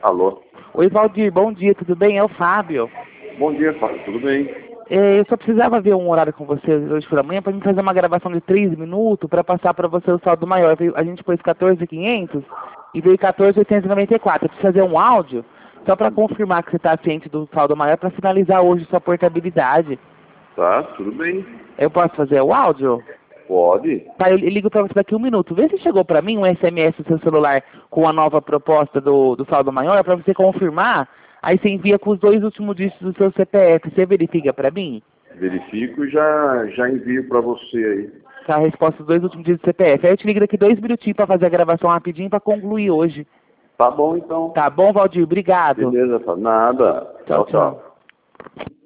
Alô? Oi, Valdir, bom dia, tudo bem? É o Fábio. Bom dia, Fábio, tudo bem? Eu só precisava ver um horário com você hoje pela manhã para mim fazer uma gravação de 3 minutos para passar para você o saldo maior. A gente pôs 14.500 e veio 14.894. Eu preciso fazer um áudio só para confirmar que você está ciente do saldo maior para finalizar hoje sua portabilidade. Tá, tudo bem. Eu posso fazer o áudio? Pode? Tá, eu ligo para você daqui 1 minuto. Vê se chegou para mim um SMS do seu celular com a nova proposta do saldo maior para você confirmar. Aí você envia com os 2 últimos dígitos do seu CPF. Você verifica para mim? Verifico e já envio para você aí. Tá, a resposta dos 2 últimos dígitos do CPF. Aí eu te ligo daqui 2 minutinhos para fazer a gravação rapidinho para concluir hoje. Tá bom, então. Tá bom, Valdir? Obrigado. Beleza, Fábio. Nada. Tchau, tchau.